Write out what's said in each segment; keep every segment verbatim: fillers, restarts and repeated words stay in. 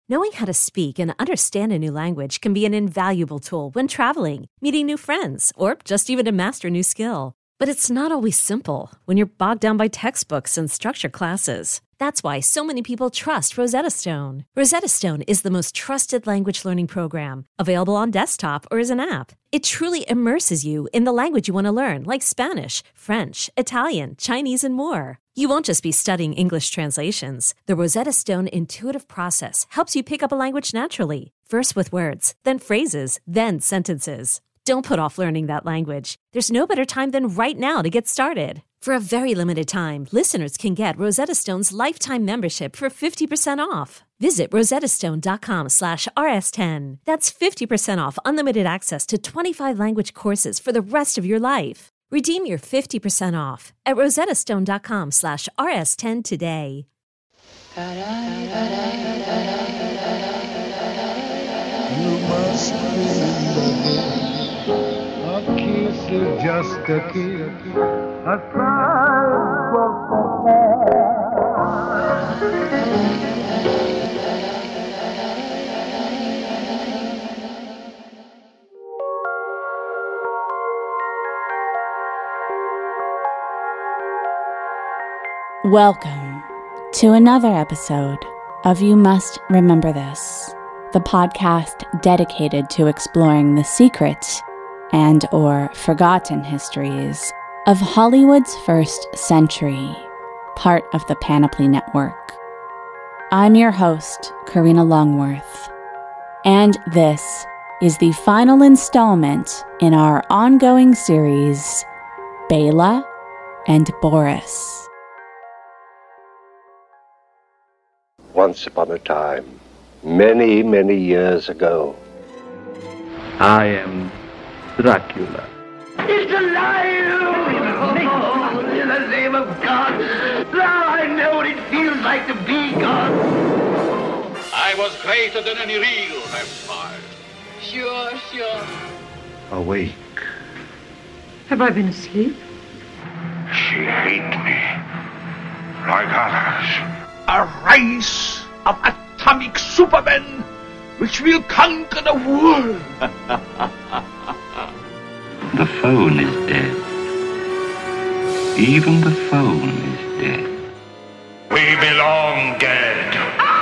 Knowing how to speak and understand a new language can be an invaluable tool when traveling, meeting new friends, or just even to master a new skill. But it's not always simple when you're bogged down by textbooks and structured classes. That's why so many people trust Rosetta Stone. Rosetta Stone is the most trusted language learning program, available on desktop or as an app. It truly immerses you in the language you want to learn, like Spanish, French, Italian, Chinese, and more. You won't just be studying English translations. The Rosetta Stone intuitive process helps you pick up a language naturally, first with words, then phrases, then sentences. Don't put off learning that language. There's no better time than right now to get started. For a very limited time, listeners can get Rosetta Stone's lifetime membership for fifty percent off. Visit rosettastone.com slash rs10. That's fifty percent off unlimited access to twenty-five language courses for the rest of your life. Redeem your fifty percent off at rosettastone.com slash rs10 today. You must remember, a kiss is just a kiss, a cry was Welcome to another episode of You Must Remember This, the podcast dedicated to exploring the secret and or forgotten histories of Hollywood's first century, part of the Panoply Network. I'm your host, Karina Longworth, and this is the final installment in our ongoing series, Bela and Boris. Once upon a time, many, many years ago. I am Dracula. It's alive! Oh, in the name of God! Now I know what it feels like to be God! I was greater than any real vampire. Sure, sure. Awake. Have I been asleep? She hates me. Like others. A race of atomic supermen which will conquer the world. The phone is dead. Even the phone is dead. We belong dead.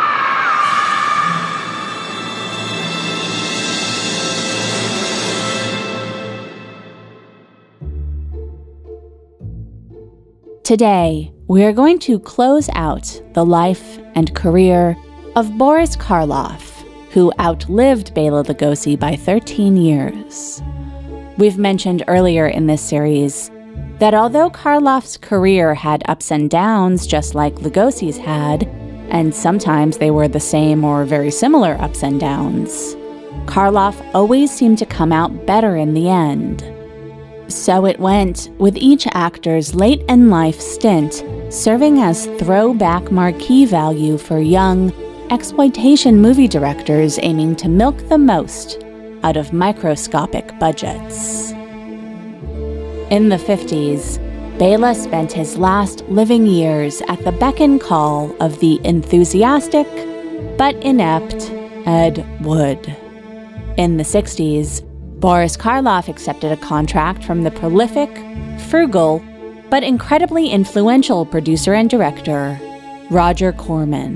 Today, we are going to close out the life and career of Boris Karloff, who outlived Bela Lugosi by thirteen years. We've mentioned earlier in this series that although Karloff's career had ups and downs just like Lugosi's had, and sometimes they were the same or very similar ups and downs, Karloff always seemed to come out better in the end. So it went, with each actor's late-in-life stint serving as throwback marquee value for young, exploitation movie directors aiming to milk the most out of microscopic budgets. In the fifties, Bela spent his last living years at the beck and call of the enthusiastic but inept Ed Wood. In the sixties, Boris Karloff accepted a contract from the prolific, frugal, but incredibly influential producer and director, Roger Corman.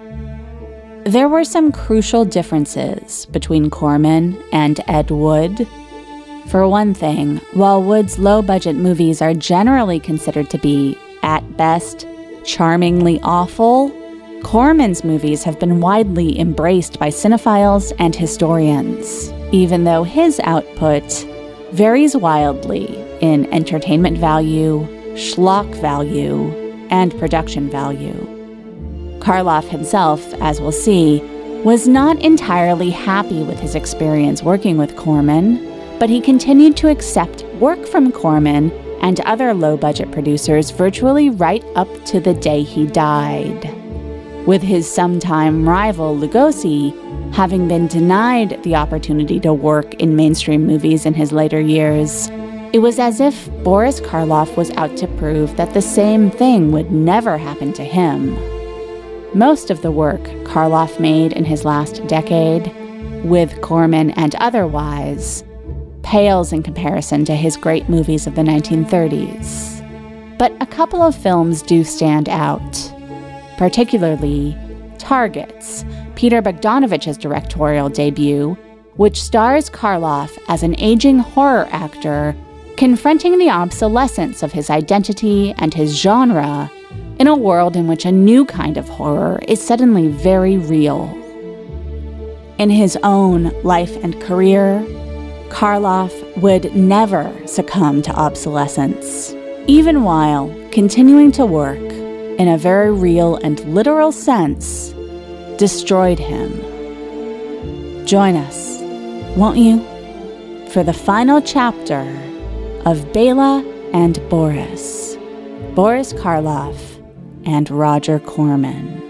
There were some crucial differences between Corman and Ed Wood. For one thing, while Wood's low-budget movies are generally considered to be, at best, charmingly awful, Corman's movies have been widely embraced by cinephiles and historians, even though his output varies wildly in entertainment value, schlock value, and production value. Karloff himself, as we'll see, was not entirely happy with his experience working with Corman, but he continued to accept work from Corman and other low-budget producers virtually right up to the day he died. With his sometime rival Lugosi having been denied the opportunity to work in mainstream movies in his later years, it was as if Boris Karloff was out to prove that the same thing would never happen to him. Most of the work Karloff made in his last decade, with Corman and otherwise, pales in comparison to his great movies of the nineteen thirties. But a couple of films do stand out, particularly Targets, Peter Bogdanovich's directorial debut, which stars Karloff as an aging horror actor confronting the obsolescence of his identity and his genre in a world in which a new kind of horror is suddenly very real. In his own life and career, Karloff would never succumb to obsolescence, even while continuing to work in a very real and literal sense destroyed him. Join us, won't you, for the final chapter of Bela and Boris, Boris Karloff and Roger Corman.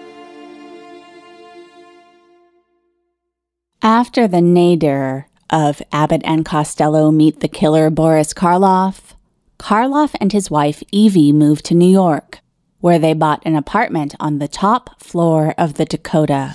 After the nadir of Abbott and Costello Meet the Killer Boris Karloff, Karloff and his wife Evie moved to New York, where they bought an apartment on the top floor of the Dakota.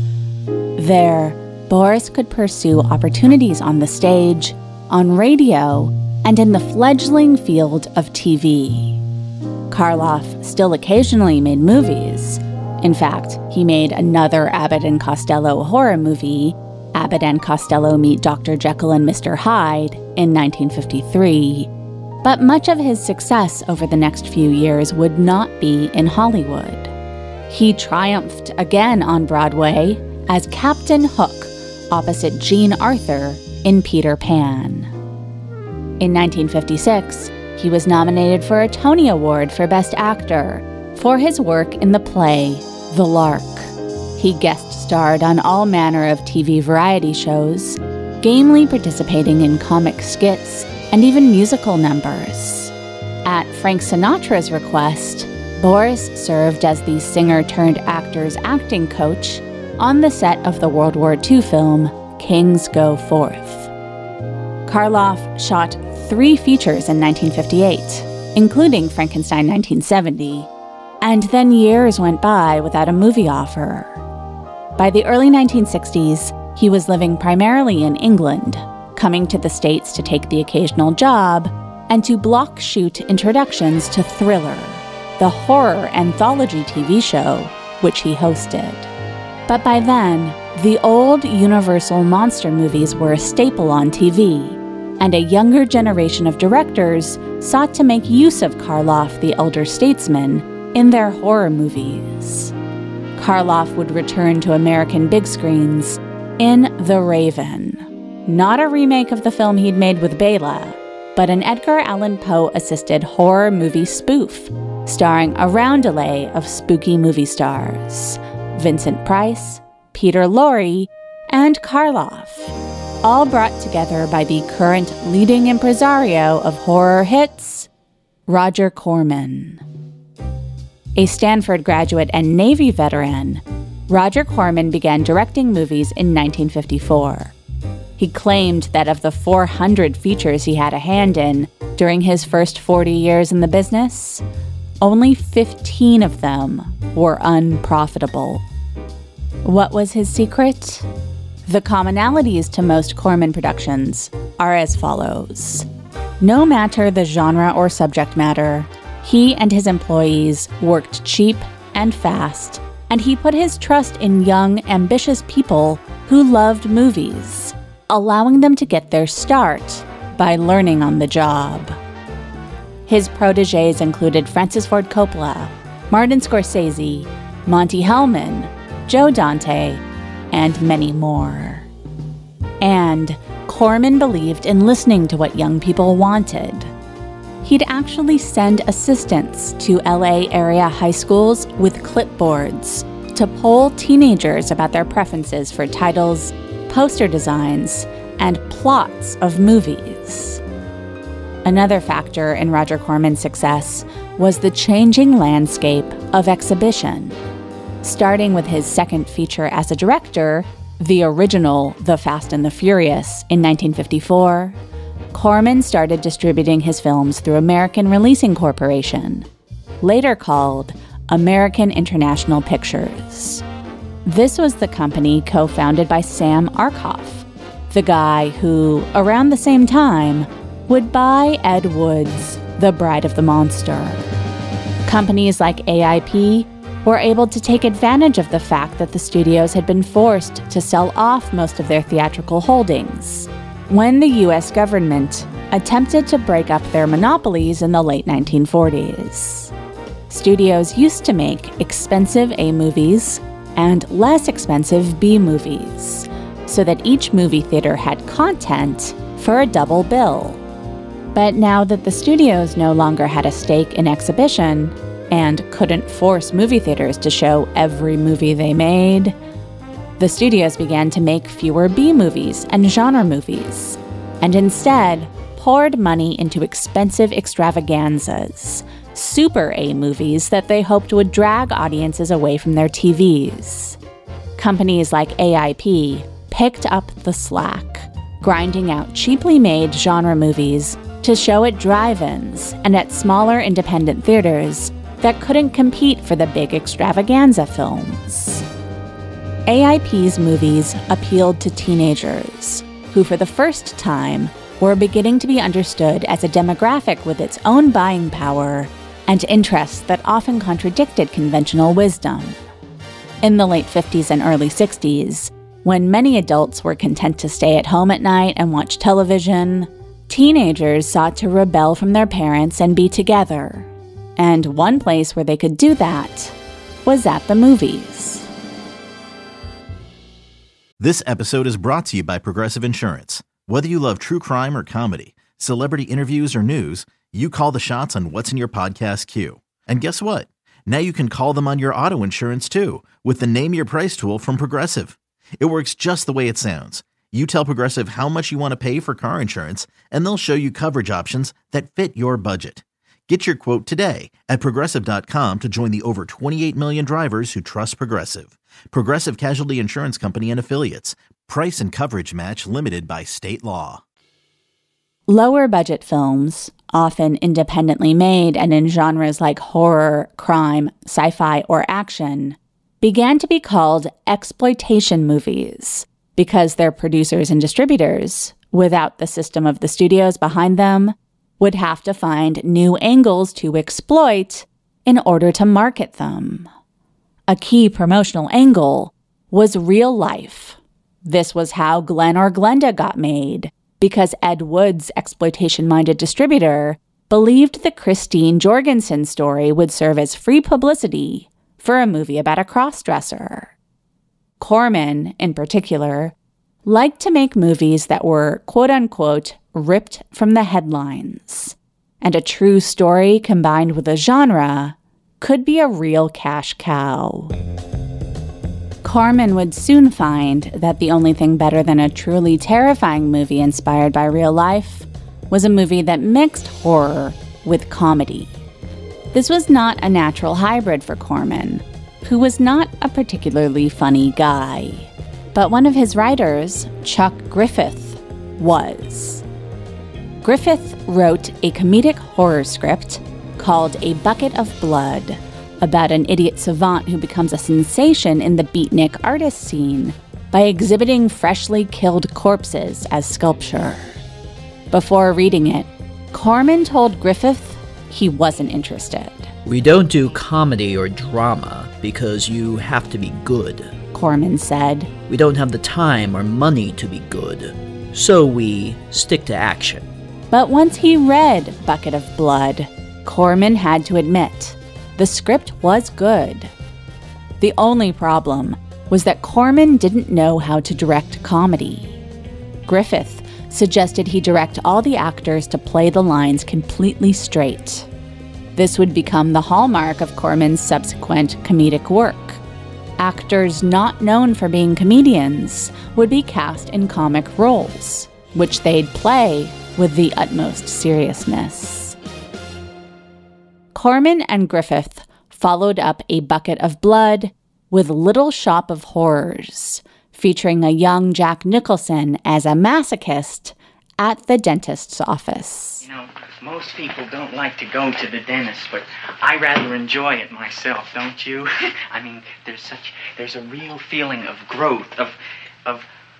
There, Boris could pursue opportunities on the stage, on radio, and in the fledgling field of T V. Karloff still occasionally made movies. In fact, he made another Abbott and Costello horror movie, Abbott and Costello Meet Doctor Jekyll and Mister Hyde, in nineteen fifty-three. But much of his success over the next few years would not be in Hollywood. He triumphed again on Broadway as Captain Hook opposite Jean Arthur in Peter Pan. In nineteen fifty-six, he was nominated for a Tony Award for Best Actor for his work in the play The Lark. He guest-starred on all manner of T V variety shows, gamely participating in comic skits and even musical numbers. At Frank Sinatra's request, Boris served as the singer-turned-actor's acting coach on the set of the World War Two film Kings Go Forth. Karloff shot three features in nineteen fifty-eight, including Frankenstein nineteen seventy, and then years went by without a movie offer. By the early nineteen sixties, he was living primarily in England, coming to the States to take the occasional job and to block shoot introductions to Thriller, the horror anthology T V show which he hosted. But by then, the old Universal monster movies were a staple on T V, and a younger generation of directors sought to make use of Karloff the elder statesman in their horror movies. Karloff would return to American big screens in The Raven, not a remake of the film he'd made with Bela, but an Edgar Allan Poe-assisted horror movie spoof, starring a roundelay of spooky movie stars, Vincent Price, Peter Lorre, and Karloff, all brought together by the current leading impresario of horror hits, Roger Corman. A Stanford graduate and Navy veteran, Roger Corman began directing movies in nineteen fifty-four. He claimed that of the four hundred features he had a hand in during his first forty years in the business, only fifteen of them were unprofitable. What was his secret? The commonalities to most Corman productions are as follows. No matter the genre or subject matter, he and his employees worked cheap and fast, and he put his trust in young, ambitious people who loved movies, allowing them to get their start by learning on the job. His protégés included Francis Ford Coppola, Martin Scorsese, Monty Hellman, Joe Dante, and many more. And Corman believed in listening to what young people wanted. He'd actually send assistants to L A area high schools with clipboards to poll teenagers about their preferences for titles, poster designs, and plots of movies. Another factor in Roger Corman's success was the changing landscape of exhibition. Starting with his second feature as a director, the original The Fast and the Furious, in nineteen fifty-four, Corman started distributing his films through American Releasing Corporation, later called American International Pictures. This was the company co-founded by Sam Arkoff, the guy who, around the same time, would buy Ed Wood's The Bride of the Monster. Companies like A I P were able to take advantage of the fact that the studios had been forced to sell off most of their theatrical holdings when the U S government attempted to break up their monopolies in the late nineteen forties. Studios used to make expensive A movies and less expensive B movies, so that each movie theater had content for a double bill. But now that the studios no longer had a stake in exhibition and couldn't force movie theaters to show every movie they made, the studios began to make fewer B movies and genre movies, and instead poured money into expensive extravaganzas, super A movies that they hoped would drag audiences away from their T Vs. Companies like A I P picked up the slack, grinding out cheaply made genre movies to show at drive-ins and at smaller independent theaters that couldn't compete for the big extravaganza films. A I P's movies appealed to teenagers, who for the first time were beginning to be understood as a demographic with its own buying power and interests that often contradicted conventional wisdom. In the late fifties and early sixties, when many adults were content to stay at home at night and watch television, teenagers sought to rebel from their parents and be together. And one place where they could do that was at the movies. This episode is brought to you by Progressive Insurance. Whether you love true crime or comedy, celebrity interviews or news, you call the shots on what's in your podcast queue. And guess what? Now you can call them on your auto insurance too, with the Name Your Price tool from Progressive. It works just the way it sounds. You tell Progressive how much you want to pay for car insurance, and they'll show you coverage options that fit your budget. Get your quote today at Progressive dot com to join the over twenty-eight million drivers who trust Progressive. Progressive Casualty Insurance Company and Affiliates. Price and coverage match limited by state law. Lower budget films, often independently made and in genres like horror, crime, sci-fi, or action, began to be called exploitation movies because their producers and distributors, without the system of the studios behind them, would have to find new angles to exploit in order to market them. A key promotional angle was real life. This was how Glen or Glenda got made, because Ed Wood's exploitation-minded distributor believed the Christine Jorgensen story would serve as free publicity for a movie about a crossdresser. Corman, in particular, liked to make movies that were quote-unquote ripped from the headlines, and a true story combined with a genre could be a real cash cow. Corman would soon find that the only thing better than a truly terrifying movie inspired by real life was a movie that mixed horror with comedy. This was not a natural hybrid for Corman, who was not a particularly funny guy. But one of his writers, Chuck Griffith, was. Griffith wrote a comedic horror script called A Bucket of Blood, about an idiot savant who becomes a sensation in the beatnik artist scene by exhibiting freshly killed corpses as sculpture. Before reading it, Corman told Griffith he wasn't interested. We don't do comedy or drama because you have to be good, Corman said. We don't have the time or money to be good, so we stick to action. But once he read Bucket of Blood, Corman had to admit the script was good. The only problem was that Corman didn't know how to direct comedy. Griffith suggested he direct all the actors to play the lines completely straight. This would become the hallmark of Corman's subsequent comedic work. Actors not known for being comedians would be cast in comic roles, which they'd play with the utmost seriousness. Corman and Griffith followed up A Bucket of Blood with Little Shop of Horrors, featuring a young Jack Nicholson as a masochist at the dentist's office. You know, most people don't like to go to the dentist, but I rather enjoy it myself, don't you? I mean, there's such, there's a real feeling of growth, of, of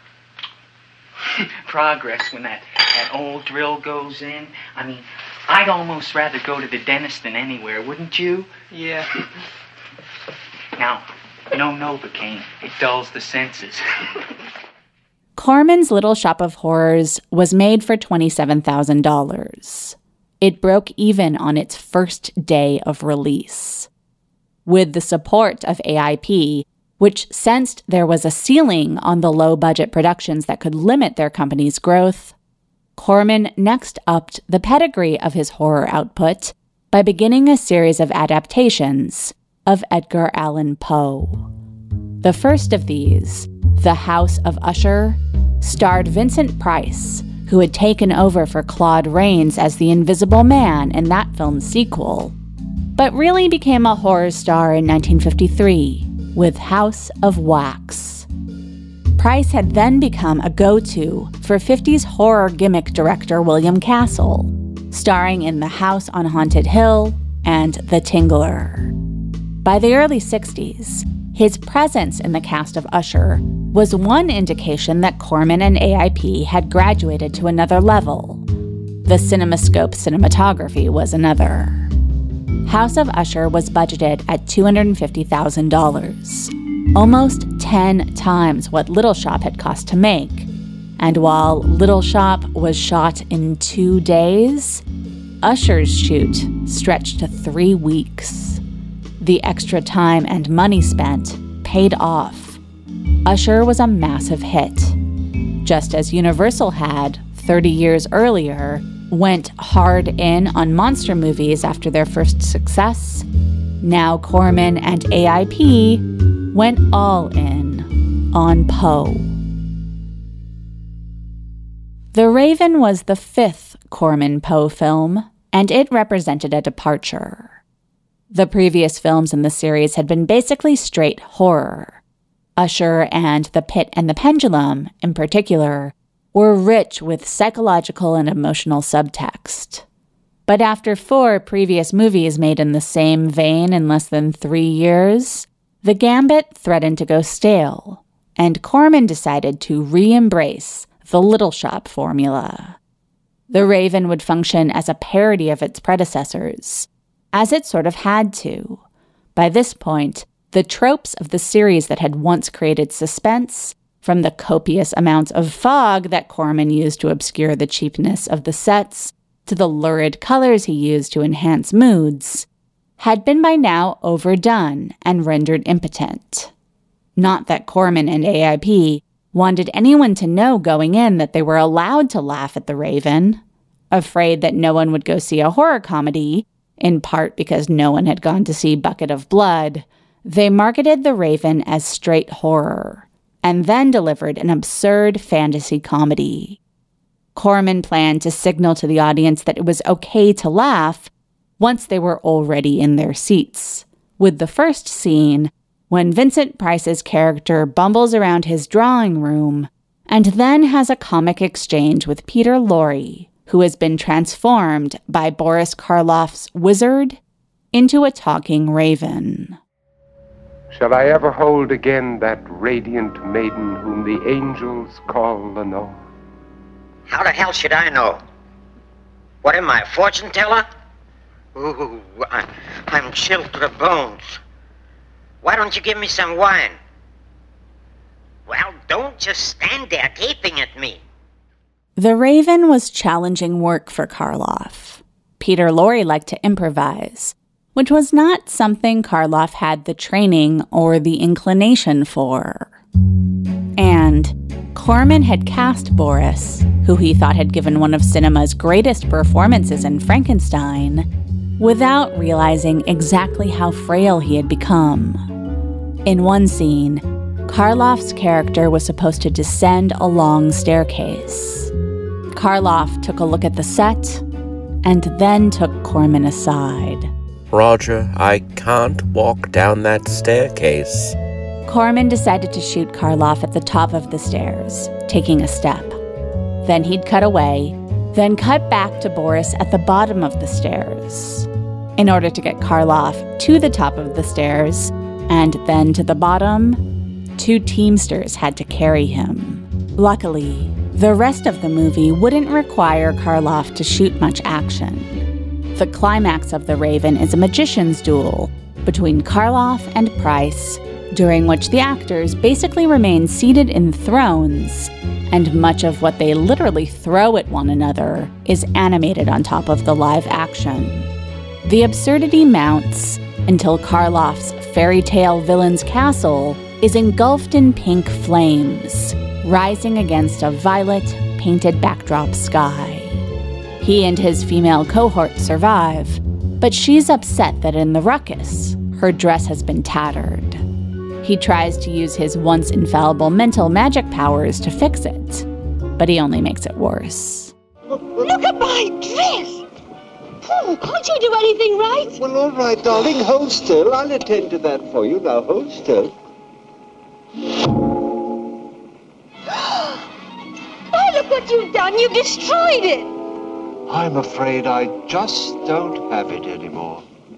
progress when that, that old drill goes in. I mean, I'd almost rather go to the dentist than anywhere, wouldn't you? Yeah. Now, no Novocaine. It dulls the senses. Corman's Little Shop of Horrors was made for twenty-seven thousand dollars. It broke even on its first day of release. With the support of A I P, which sensed there was a ceiling on the low-budget productions that could limit their company's growth, Corman next upped the pedigree of his horror output by beginning a series of adaptations of Edgar Allan Poe. The first of these, The House of Usher, starred Vincent Price, who had taken over for Claude Rains as the Invisible Man in that film's sequel, but really became a horror star in nineteen fifty-three with House of Wax. Price had then become a go-to for fifties horror gimmick director William Castle, starring in The House on Haunted Hill and The Tingler. By the early sixties, his presence in the cast of Usher was one indication that Corman and A I P had graduated to another level. The CinemaScope cinematography was another. House of Usher was budgeted at two hundred fifty thousand dollars, almost ten times what Little Shop had cost to make. And while Little Shop was shot in two days, Usher's shoot stretched to three weeks. The extra time and money spent paid off. Usher was a massive hit. Just as Universal had, thirty years earlier, went hard in on monster movies after their first success, now Corman and A I P went all in on Poe. The Raven was the fifth Corman Poe film, and it represented a departure. The previous films in the series had been basically straight horror. Usher and The Pit and the Pendulum, in particular, were rich with psychological and emotional subtext. But after four previous movies made in the same vein in less than three years, the gambit threatened to go stale, and Corman decided to re-embrace the Little Shop formula. The Raven would function as a parody of its predecessors, as it sort of had to. By this point, the tropes of the series that had once created suspense, from the copious amounts of fog that Corman used to obscure the cheapness of the sets, to the lurid colors he used to enhance moods, had been by now overdone and rendered impotent. Not that Corman and A I P wanted anyone to know going in that they were allowed to laugh at the Raven, afraid that no one would go see a horror comedy, in part because no one had gone to see Bucket of Blood. They marketed The Raven as straight horror, and then delivered an absurd fantasy comedy. Corman planned to signal to the audience that it was okay to laugh once they were already in their seats, with the first scene when Vincent Price's character bumbles around his drawing room and then has a comic exchange with Peter Lorre, who has been transformed by Boris Karloff's wizard into a talking raven. Shall I ever hold again that radiant maiden whom the angels call Lenore? How the hell should I know? What am I, a fortune teller? Ooh, I, I'm chilled to the bones. Why don't you give me some wine? Well, don't just stand there gaping at me. The Raven was challenging work for Karloff. Peter Lorre liked to improvise, which was not something Karloff had the training or the inclination for. And Corman had cast Boris, who he thought had given one of cinema's greatest performances in Frankenstein, without realizing exactly how frail he had become. In one scene, Karloff's character was supposed to descend a long staircase. Karloff took a look at the set and then took Corman aside. Roger, I can't walk down that staircase. Corman decided to shoot Karloff at the top of the stairs, taking a step. Then he'd cut away, then cut back to Boris at the bottom of the stairs. In order to get Karloff to the top of the stairs, and then to the bottom, two Teamsters had to carry him. Luckily, the rest of the movie wouldn't require Karloff to shoot much action. The climax of The Raven is a magician's duel between Karloff and Price, during which the actors basically remain seated in thrones, and much of what they literally throw at one another is animated on top of the live action. The absurdity mounts until Karloff's fairy tale villain's castle is engulfed in pink flames, rising against a violet, painted backdrop sky. He and his female cohort survive, but she's upset that in the ruckus, her dress has been tattered. He tries to use his once infallible mental magic powers to fix it, but he only makes it worse. Look at my dress! Oh, can't you do anything right? Well, all right, darling, hold still. I'll attend to that for you. Now, hold still. Oh, look what you've done. You've destroyed it. I'm afraid I just don't have it anymore.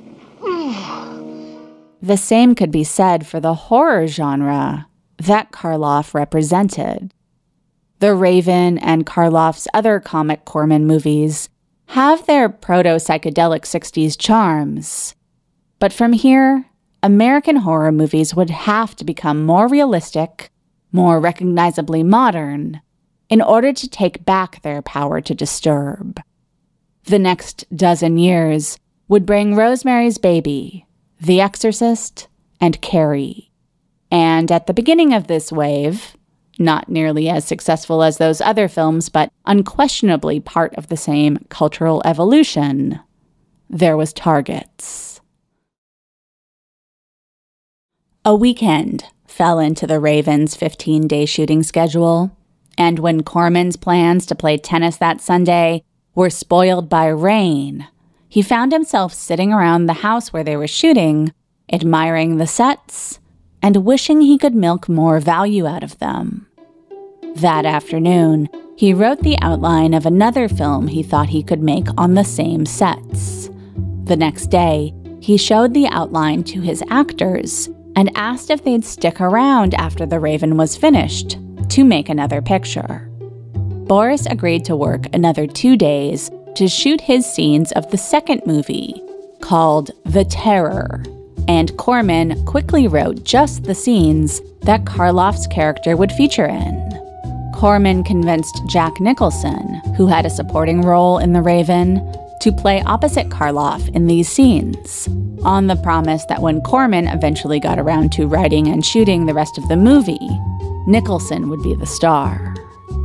The same could be said for the horror genre that Karloff represented. The Raven and Karloff's other comic Corman movies have their proto-psychedelic sixties charms. But from here, American horror movies would have to become more realistic, more recognizably modern, in order to take back their power to disturb. The next dozen years would bring Rosemary's Baby, The Exorcist, and Carrie. And at the beginning of this wave, not nearly as successful as those other films, but unquestionably part of the same cultural evolution, there was Targets. A weekend fell into the Raven's fifteen-day shooting schedule, and when Corman's plans to play tennis that Sunday were spoiled by rain, he found himself sitting around the house where they were shooting, admiring the sets, and wishing he could milk more value out of them. That afternoon, he wrote the outline of another film he thought he could make on the same sets. The next day, he showed the outline to his actors and asked if they'd stick around after The Raven was finished to make another picture. Boris agreed to work another two days to shoot his scenes of the second movie, called The Terror, and Corman quickly wrote just the scenes that Karloff's character would feature in. Corman convinced Jack Nicholson, who had a supporting role in The Raven, to play opposite Karloff in these scenes, on the promise that when Corman eventually got around to writing and shooting the rest of the movie, Nicholson would be the star.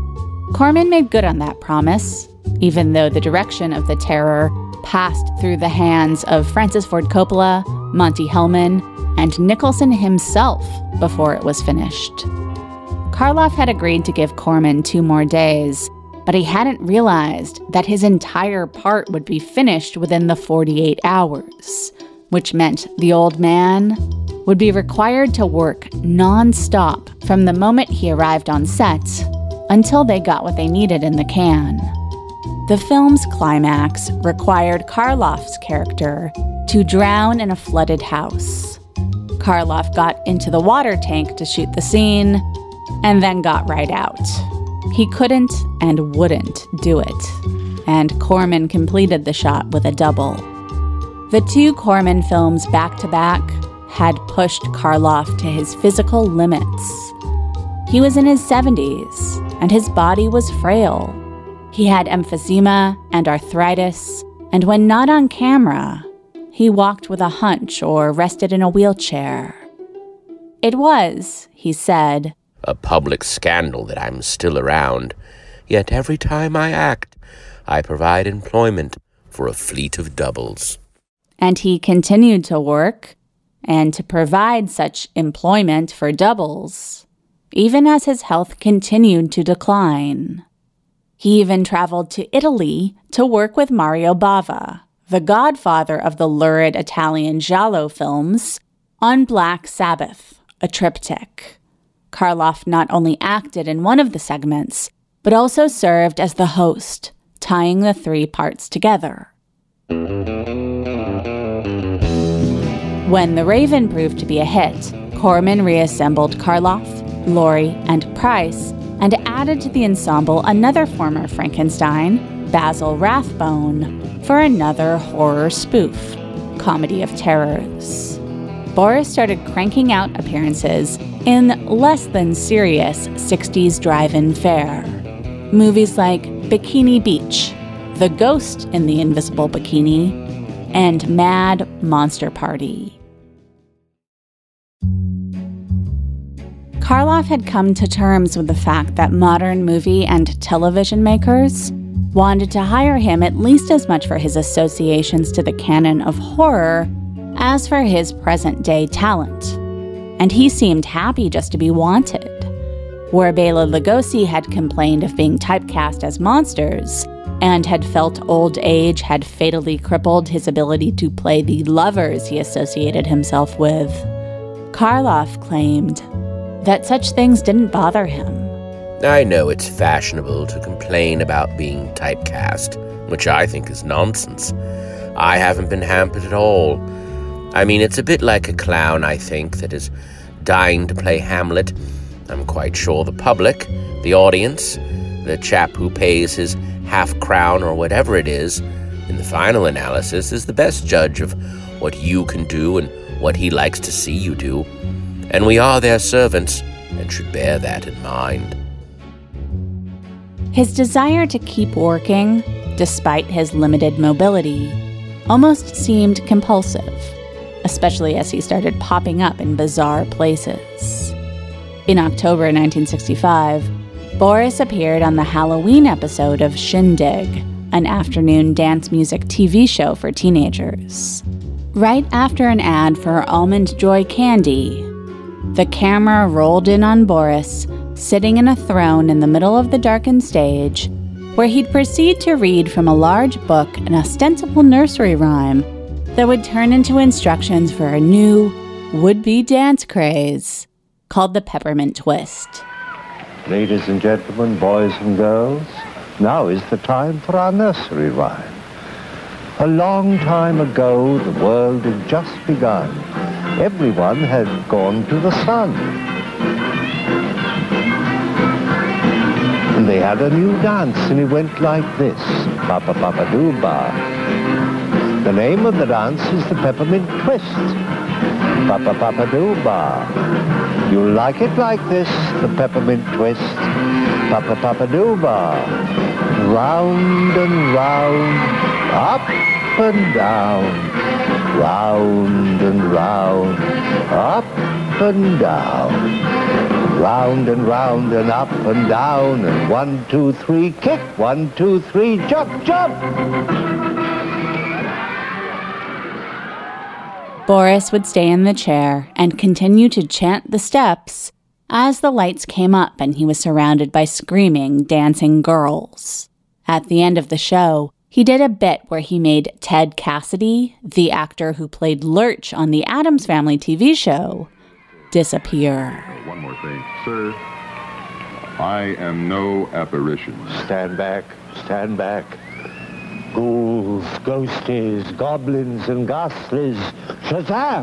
Corman made good on that promise, even though the direction of The Terror passed through the hands of Francis Ford Coppola, Monty Hellman, and Nicholson himself before it was finished. Karloff had agreed to give Corman two more days, but he hadn't realized that his entire part would be finished within the forty-eight hours, which meant the old man would be required to work non-stop from the moment he arrived on set until they got what they needed in the can. The film's climax required Karloff's character to drown in a flooded house. Karloff got into the water tank to shoot the scene, and then got right out. He couldn't and wouldn't do it, and Corman completed the shot with a double. The two Corman films back-to-back had pushed Karloff to his physical limits. He was in his seventies, and his body was frail. He had emphysema and arthritis, and when not on camera, he walked with a hunch or rested in a wheelchair. It was, he said, a public scandal that I'm still around, yet every time I act, I provide employment for a fleet of doubles. And he continued to work and to provide such employment for doubles, even as his health continued to decline. He even traveled to Italy to work with Mario Bava, the godfather of the lurid Italian giallo films, on Black Sabbath, a triptych. Karloff not only acted in one of the segments, but also served as the host, tying the three parts together. When The Raven proved to be a hit, Corman reassembled Karloff, Laurie, and Price, and added to the ensemble another former Frankenstein, Basil Rathbone, for another horror spoof, Comedy of Terrors. Boris started cranking out appearances in less than serious sixties drive-in fare. Movies like Bikini Beach, The Ghost in the Invisible Bikini, and Mad Monster Party. Karloff had come to terms with the fact that modern movie and television makers wanted to hire him at least as much for his associations to the canon of horror as for his present-day talent. And he seemed happy just to be wanted. Where Bela Lugosi had complained of being typecast as monsters and had felt old age had fatally crippled his ability to play the lovers he associated himself with, Karloff claimed that such things didn't bother him. I know it's fashionable to complain about being typecast, which I think is nonsense. I haven't been hampered at all. I mean, it's a bit like a clown, I think, that is dying to play Hamlet. I'm quite sure the public, the audience, the chap who pays his half crown or whatever it is, in the final analysis, is the best judge of what you can do and what he likes to see you do. And we are their servants and should bear that in mind. His desire to keep working, despite his limited mobility, almost seemed compulsive, especially as he started popping up in bizarre places. In October nineteen sixty-five, Boris appeared on the Halloween episode of Shindig, an afternoon dance music T V show for teenagers. Right after an ad for Almond Joy candy, the camera rolled in on Boris, sitting in a throne in the middle of the darkened stage, where he'd proceed to read from a large book an ostensible nursery rhyme that would turn into instructions for a new, would-be dance craze called the Peppermint Twist. Ladies and gentlemen, boys and girls, now is the time for our nursery rhyme. A long time ago, the world had just begun. Everyone had gone to the sun. And they had a new dance, and it went like this. Papa Papa Doo Ba. The name of the dance is the Peppermint Twist. Papa Papa Doo Ba. You like it like this, the Peppermint Twist. Papa Papa Doo Ba. Round and round, up and down. Round and round, up and down. Round and round and up and down. And one, two, three, kick. One, two, three, jump, jump. Boris would stay in the chair and continue to chant the steps as the lights came up and he was surrounded by screaming, dancing girls. At the end of the show, he did a bit where he made Ted Cassidy, the actor who played Lurch on the Addams Family T V show, disappear. One more thing. Sir, I am no apparition. Stand back, stand back. Ghouls, ghosties, goblins, and ghastlies. Shazam!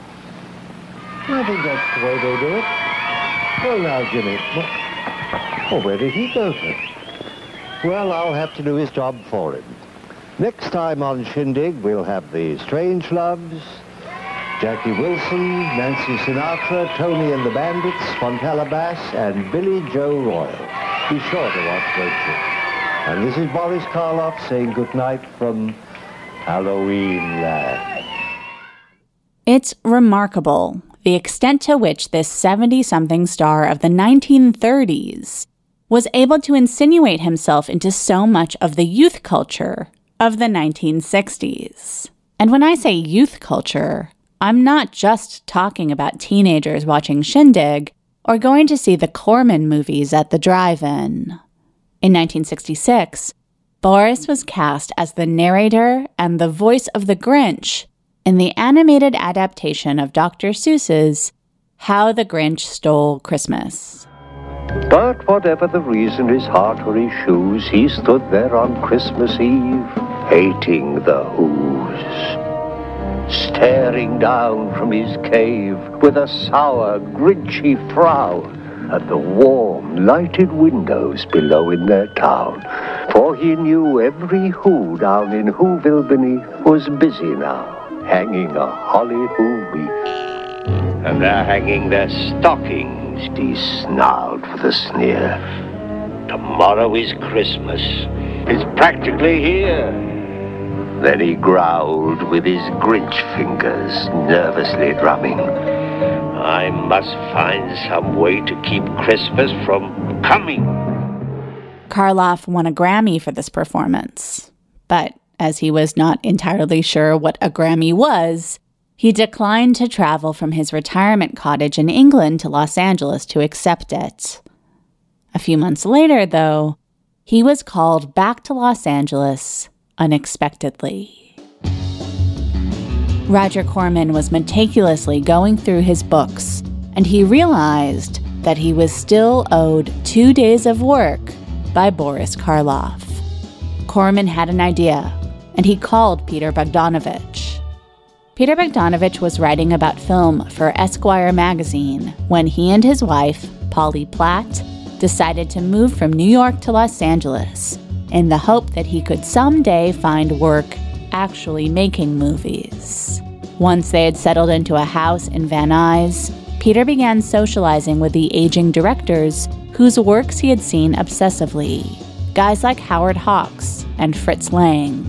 I think that's the way they do it. Well, now, Jimmy. Oh, where did he go to? Well, I'll have to do his job for him. Next time on Shindig, we'll have the Strangeloves, Jackie Wilson, Nancy Sinatra, Tony and the Bandits, Fontella Bass, and Billy Joe Royal. Be sure to watch those two. And this is Boris Karloff saying goodnight from Halloween Land. It's remarkable the extent to which this seventy-something star of the nineteen thirties was able to insinuate himself into so much of the youth culture of the nineteen sixties. And when I say youth culture, I'm not just talking about teenagers watching Shindig or going to see the Corman movies at the drive-in. In nineteen sixty-six, Boris was cast as the narrator and the voice of the Grinch in the animated adaptation of Doctor Seuss's How the Grinch Stole Christmas. But whatever the reason, his heart or his shoes, he stood there on Christmas Eve, hating the Who's, staring down from his cave with a sour, grinchy frown at the warm, lighted windows below in their town. For he knew every Who down in Whoville beneath was busy now, hanging a holly Who wreath. And they're hanging their stockings, he snarled with a sneer. Tomorrow is Christmas. It's practically here. Then he growled with his Grinch fingers, nervously drumming. I must find some way to keep Christmas from coming. Karloff won a Grammy for this performance, but as he was not entirely sure what a Grammy was, he declined to travel from his retirement cottage in England to Los Angeles to accept it. A few months later, though, he was called back to Los Angeles unexpectedly. Roger Corman was meticulously going through his books, and he realized that he was still owed two days of work by Boris Karloff. Corman had an idea, and he called Peter Bogdanovich. Peter Bogdanovich was writing about film for Esquire magazine when he and his wife, Polly Platt, decided to move from New York to Los Angeles in the hope that he could someday find work actually making movies. Once they had settled into a house in Van Nuys, Peter began socializing with the aging directors whose works he had seen obsessively, guys like Howard Hawks and Fritz Lang.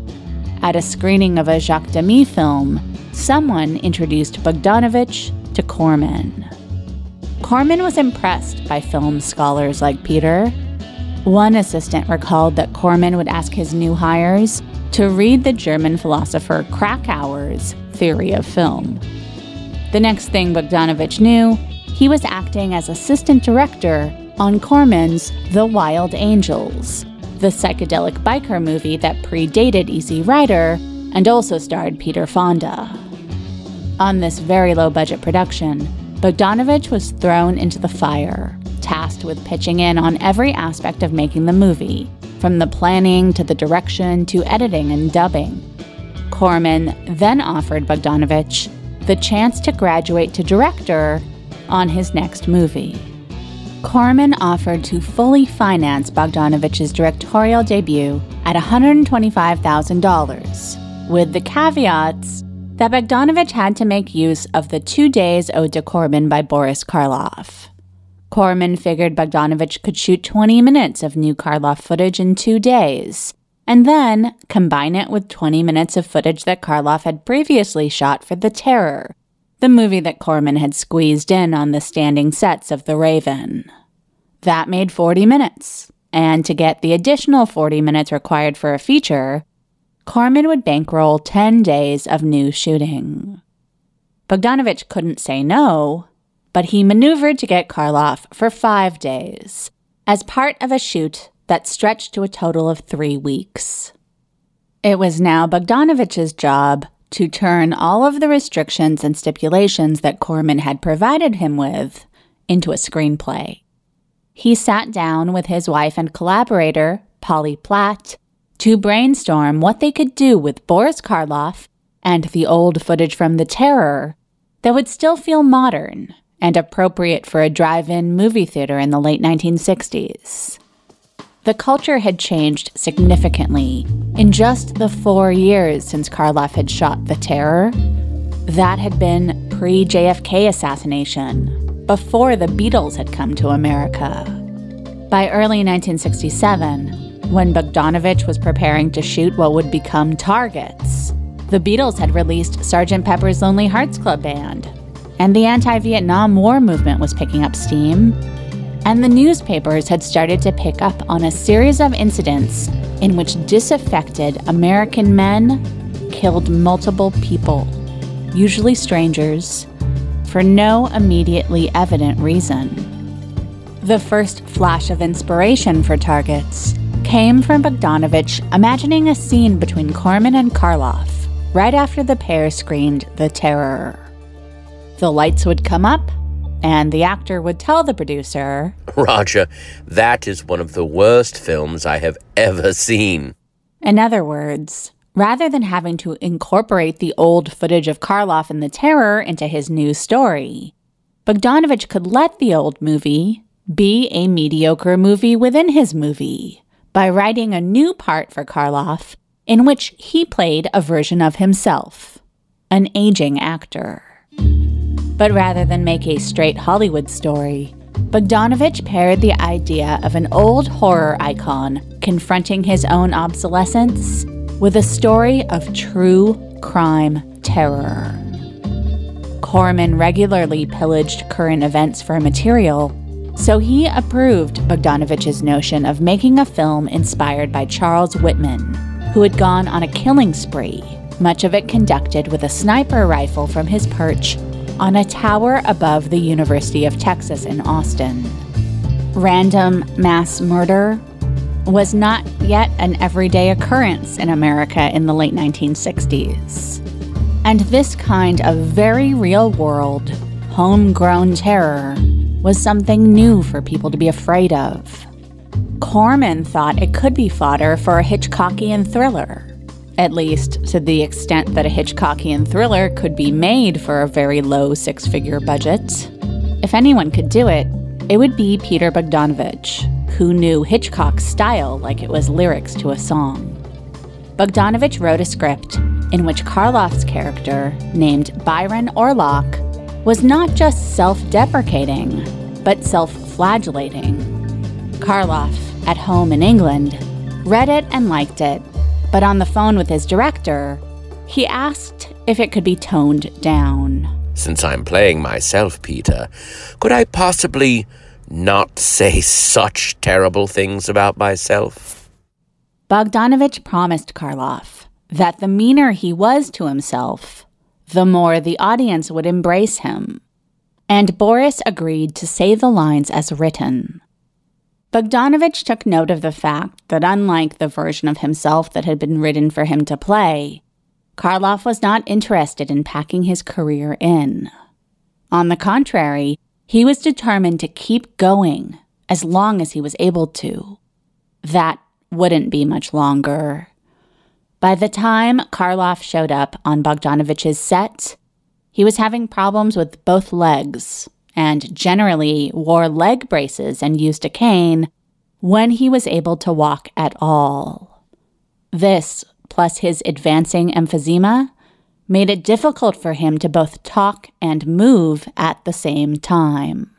At a screening of a Jacques Demy film, someone introduced Bogdanovich to Corman. Corman was impressed by film scholars like Peter. One assistant recalled that Corman would ask his new hires to read the German philosopher Krakauer's theory of film. The next thing Bogdanovich knew, he was acting as assistant director on Corman's The Wild Angels, the psychedelic biker movie that predated Easy Rider and also starred Peter Fonda. On this very low-budget production, Bogdanovich was thrown into the fire, tasked with pitching in on every aspect of making the movie, from the planning to the direction to editing and dubbing. Corman then offered Bogdanovich the chance to graduate to director on his next movie. Corman offered to fully finance Bogdanovich's directorial debut at one hundred twenty-five thousand dollars, with the caveats that Bogdanovich had to make use of the two days owed to Corman by Boris Karloff. Corman figured Bogdanovich could shoot twenty minutes of new Karloff footage in two days, and then combine it with twenty minutes of footage that Karloff had previously shot for The Terror, the movie that Corman had squeezed in on the standing sets of The Raven. That made forty minutes, and to get the additional forty minutes required for a feature, Corman would bankroll ten days of new shooting. Bogdanovich couldn't say no, but he maneuvered to get Karloff for five days, as part of a shoot that stretched to a total of three weeks. It was now Bogdanovich's job to turn all of the restrictions and stipulations that Corman had provided him with into a screenplay. He sat down with his wife and collaborator, Polly Platt, to brainstorm what they could do with Boris Karloff and the old footage from The Terror that would still feel modern and appropriate for a drive-in movie theater in the late nineteen sixties. The culture had changed significantly in just the four years since Karloff had shot The Terror. That had been pre-J F K assassination, before the Beatles had come to America. By early nineteen sixty-seven, when Bogdanovich was preparing to shoot what would become Targets, the Beatles had released Sergeant Pepper's Lonely Hearts Club Band, and the anti-Vietnam War movement was picking up steam, and the newspapers had started to pick up on a series of incidents in which disaffected American men killed multiple people, usually strangers, for no immediately evident reason. The first flash of inspiration for Targets came from Bogdanovich imagining a scene between Corman and Karloff right after the pair screened The Terror. The lights would come up, And the actor would tell the producer, Roger, that is one of the worst films I have ever seen. In other words, rather than having to incorporate the old footage of Karloff and the Terror into his new story, Bogdanovich could let the old movie be a mediocre movie within his movie by writing a new part for Karloff in which he played a version of himself, an aging actor. But rather than make a straight Hollywood story, Bogdanovich paired the idea of an old horror icon confronting his own obsolescence with a story of true crime terror. Corman regularly pillaged current events for material, so he approved Bogdanovich's notion of making a film inspired by Charles Whitman, who had gone on a killing spree, much of it conducted with a sniper rifle from his perch on a tower above the University of Texas in Austin. Random mass murder was not yet an everyday occurrence in America in the late nineteen sixties. And this kind of very real-world, homegrown terror was something new for people to be afraid of. Corman thought it could be fodder for a Hitchcockian thriller, at least to the extent that a Hitchcockian thriller could be made for a very low six-figure budget. If anyone could do it, it would be Peter Bogdanovich, who knew Hitchcock's style like it was lyrics to a song. Bogdanovich wrote a script in which Karloff's character, named Byron Orlock, was not just self-deprecating, but self-flagellating. Karloff, at home in England, read it and liked it, but on the phone with his director, he asked if it could be toned down. Since I'm playing myself, Peter, could I possibly not say such terrible things about myself? Bogdanovich promised Karloff that the meaner he was to himself, the more the audience would embrace him, and Boris agreed to say the lines as written. Bogdanovich took note of the fact that unlike the version of himself that had been written for him to play, Karloff was not interested in packing his career in. On the contrary, he was determined to keep going as long as he was able to. That wouldn't be much longer. By the time Karloff showed up on Bogdanovich's set, he was having problems with both legs and generally wore leg braces and used a cane when he was able to walk at all. This, plus his advancing emphysema, made it difficult for him to both talk and move at the same time.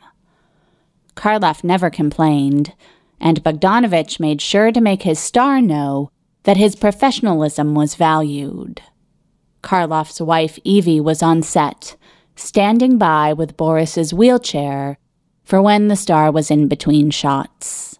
Karloff never complained, and Bogdanovich made sure to make his star know that his professionalism was valued. Karloff's wife Evie was on set, standing by with Boris's wheelchair for when the star was in between shots.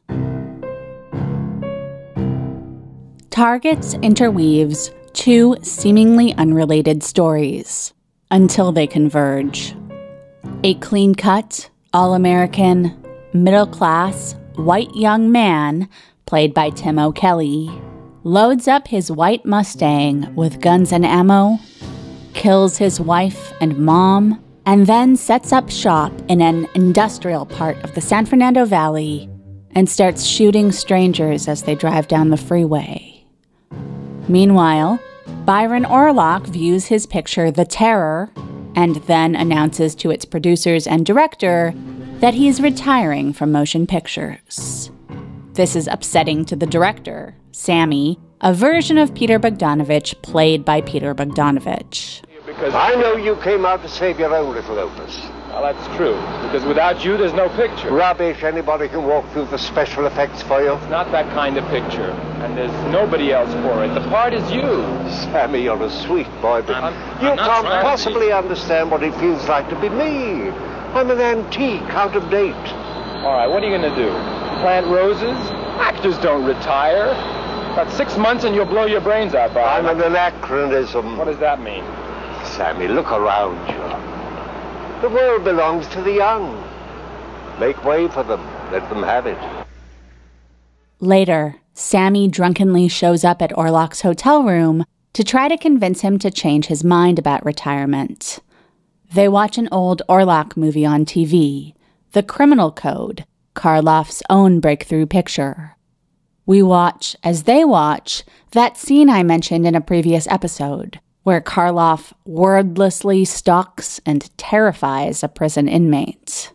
Targets interweaves two seemingly unrelated stories until they converge. A clean-cut, all-American, middle-class, white young man, played by Tim O'Kelly, loads up his white Mustang with guns and ammo, kills his wife and mom, and then sets up shop in an industrial part of the San Fernando Valley and starts shooting strangers as they drive down the freeway. Meanwhile, Byron Orlock views his picture The Terror and then announces to its producers and director that he's retiring from motion pictures. This is upsetting to the director, Sammy, a version of Peter Bogdanovich played by Peter Bogdanovich. Because I know you came out to save your own little opus. Well, that's true, because without you, there's no picture. Rubbish. Anybody can walk through the special effects for you. It's not that kind of picture, and there's nobody else for it. The part is you. Sammy, you're a sweet boy, but I'm, you I'm can't possibly understand what it feels like to be me. I'm an antique, out of date. All right, what are you going to do? Plant roses? Actors don't retire. About six months and you'll blow your brains out, Bob. I'm an anachronism. What does that mean? Sammy, look around you. The world belongs to the young. Make way for them. Let them have it. Later, Sammy drunkenly shows up at Orlock's hotel room to try to convince him to change his mind about retirement. They watch an old Orlok movie on T V, The Criminal Code, Karloff's own breakthrough picture. We watch, as they watch, that scene I mentioned in a previous episode, where Karloff wordlessly stalks and terrifies a prison inmate.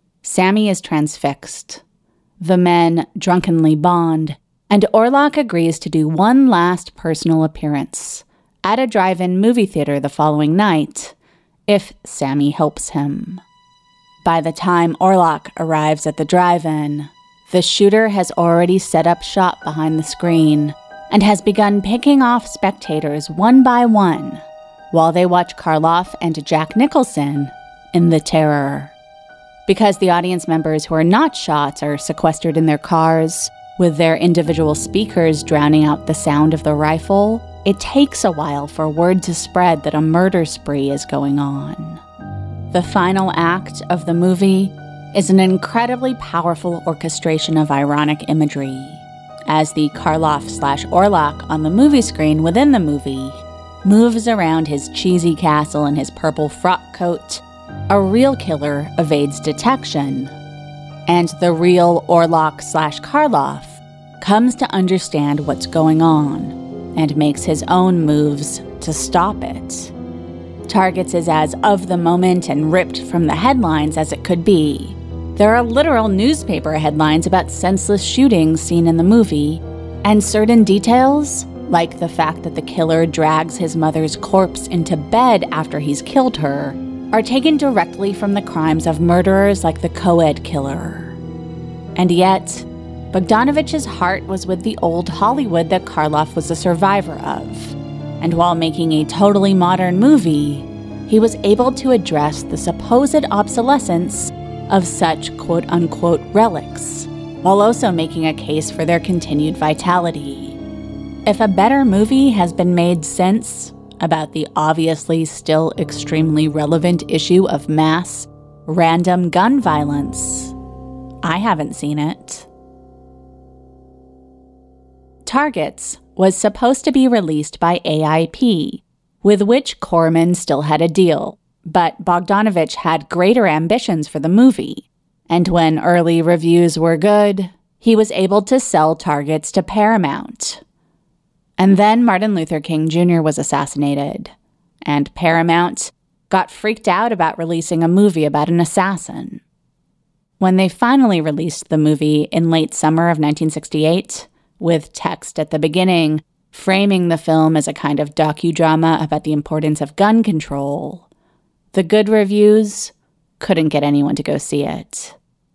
Sammy is transfixed. The men drunkenly bond, and Orlok agrees to do one last personal appearance at a drive-in movie theater the following night, if Sammy helps him. By the time Orlok arrives at the drive-in, the shooter has already set up shop behind the screen and has begun picking off spectators one by one while they watch Karloff and Jack Nicholson in The Terror. Because the audience members who are not shot are sequestered in their cars, with their individual speakers drowning out the sound of the rifle, it takes a while for word to spread that a murder spree is going on. The final act of the movie is an incredibly powerful orchestration of ironic imagery, as the Karloff slash Orlok on the movie screen within the movie moves around his cheesy castle in his purple frock coat. A real killer evades detection, and the real Orlok slash Karloff comes to understand what's going on and makes his own moves to stop it. Targets is as of the moment and ripped from the headlines as it could be. There are literal newspaper headlines about senseless shootings seen in the movie, and certain details, like the fact that the killer drags his mother's corpse into bed after he's killed her, are taken directly from the crimes of murderers like the Coed killer. And yet, Bogdanovich's heart was with the old Hollywood that Karloff was a survivor of. And while making a totally modern movie, he was able to address the supposed obsolescence of such quote-unquote relics, while also making a case for their continued vitality. If a better movie has been made since about the obviously still extremely relevant issue of mass, random gun violence, I haven't seen it. Targets was supposed to be released by A I P, with which Corman still had a deal, but Bogdanovich had greater ambitions for the movie, and when early reviews were good, he was able to sell Targets to Paramount. And then Martin Luther King Junior was assassinated, and Paramount got freaked out about releasing a movie about an assassin. When they finally released the movie in late summer of nineteen sixty-eight, with text at the beginning framing the film as a kind of docudrama about the importance of gun control, the good reviews couldn't get anyone to go see it.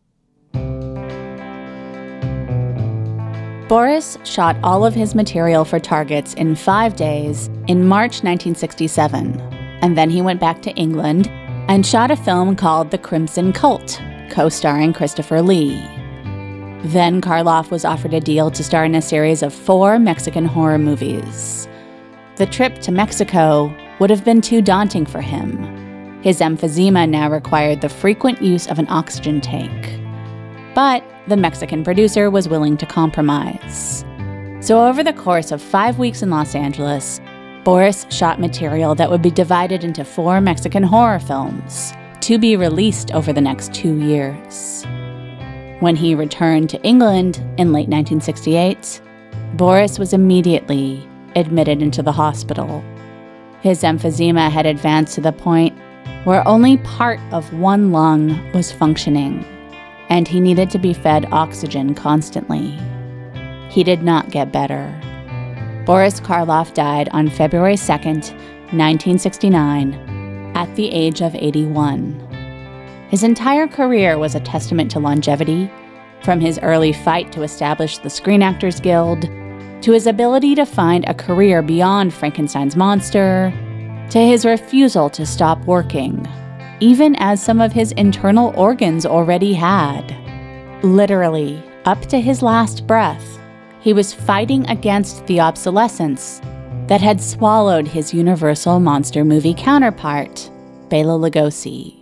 Boris shot all of his material for Targets in five days in March nineteen sixty-seven, and then he went back to England and shot a film called The Crimson Cult, co-starring Christopher Lee. Then Karloff was offered a deal to star in a series of four Mexican horror movies. The trip to Mexico would have been too daunting for him. His emphysema now required the frequent use of an oxygen tank. But the Mexican producer was willing to compromise. So over the course of five weeks in Los Angeles, Boris shot material that would be divided into four Mexican horror films to be released over the next two years. When he returned to England in late nineteen sixty-eight, Boris was immediately admitted into the hospital. His emphysema had advanced to the point where only part of one lung was functioning, and he needed to be fed oxygen constantly. He did not get better. Boris Karloff died on February second, nineteen sixty-nine, at the age of eighty-one. His entire career was a testament to longevity, from his early fight to establish the Screen Actors Guild, to his ability to find a career beyond Frankenstein's monster, to his refusal to stop working, even as some of his internal organs already had. Literally, up to his last breath, he was fighting against the obsolescence that had swallowed his Universal monster movie counterpart, Bela Lugosi.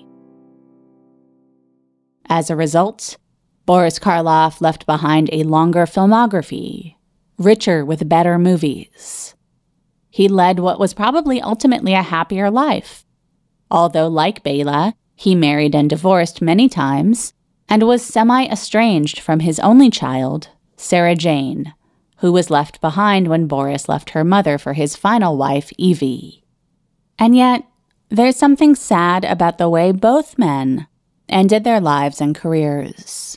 As a result, Boris Karloff left behind a longer filmography, richer with better movies. He led what was probably ultimately a happier life, although like Bela, he married and divorced many times and was semi-estranged from his only child, Sarah Jane, who was left behind when Boris left her mother for his final wife, Evie. And yet, there's something sad about the way both men ended their lives and careers.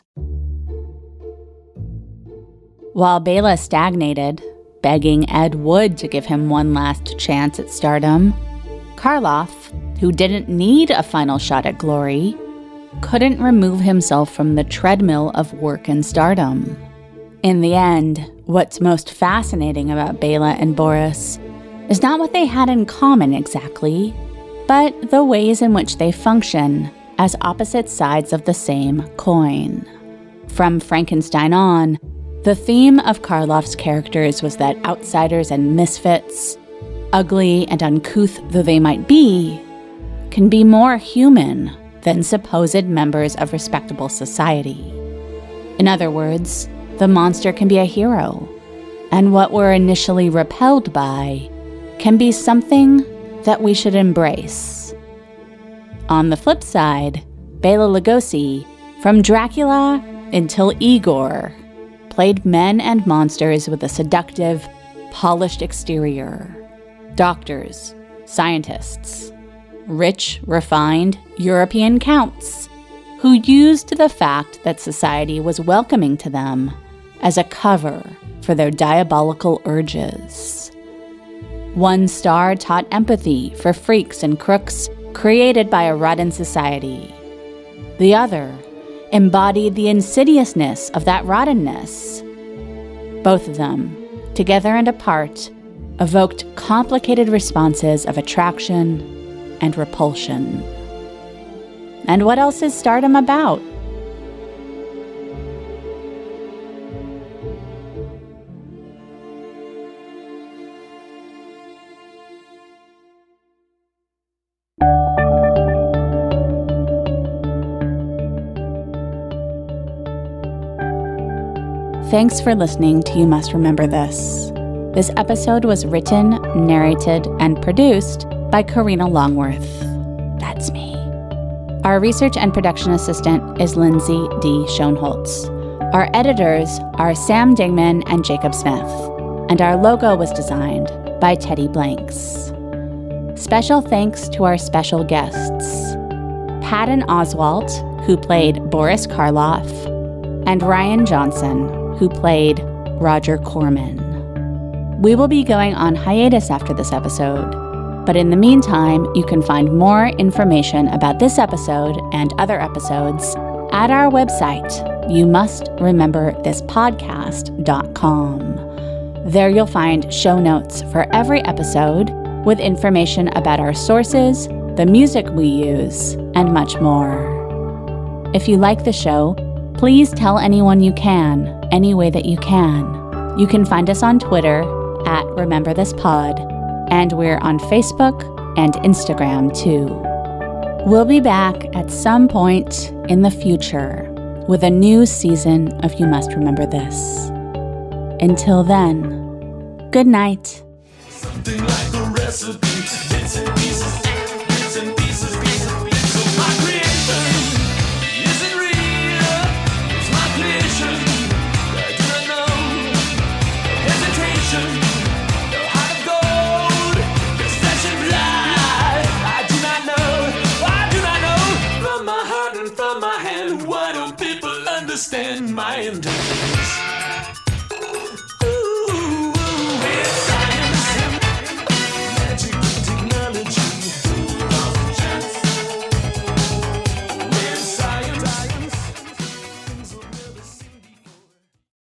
While Bela stagnated, begging Ed Wood to give him one last chance at stardom, Karloff, who didn't need a final shot at glory, couldn't remove himself from the treadmill of work and stardom. In the end, what's most fascinating about Bela and Boris is not what they had in common exactly, but the ways in which they function as opposite sides of the same coin. From Frankenstein on, the theme of Karloff's characters was that outsiders and misfits, ugly and uncouth though they might be, can be more human than supposed members of respectable society. In other words, the monster can be a hero, and what we're initially repelled by can be something that we should embrace. On the flip side, Bela Lugosi, from Dracula until Igor, played men and monsters with a seductive, polished exterior. Doctors, scientists, rich, refined European counts who used the fact that society was welcoming to them as a cover for their diabolical urges. One star taught empathy for freaks and crooks created by a rotten society. The other embodied the insidiousness of that rottenness. Both of them, together and apart, evoked complicated responses of attraction and repulsion. And what else is stardom about? Thanks for listening to You Must Remember This. This episode was written, narrated, and produced by Karina Longworth. That's me. Our research and production assistant is Lindsay D. Schoenholtz. Our editors are Sam Dingman and Jacob Smith. And our logo was designed by Teddy Blanks. Special thanks to our special guests, Patton Oswalt, who played Boris Karloff, and Ryan Johnson, who played Roger Corman. We will be going on hiatus after this episode, but in the meantime, you can find more information about this episode and other episodes at our website, you must remember this podcast dot com. There you'll find show notes for every episode with information about our sources, the music we use, and much more. If you like the show, please tell anyone you can, any way that you can. You can find us on Twitter at Remember This Pod, and we're on Facebook and Instagram too. We'll be back at some point in the future with a new season of You Must Remember This. Until then, good night. Something like a recipe, bits and pieces, bits and pieces, bits and pieces. So my creation isn't real, it's my creation. I do not know the hesitation, the heart of gold, the flesh and blood. I do not know, I do not know. From my heart and from my hand, why don't people understand my intent?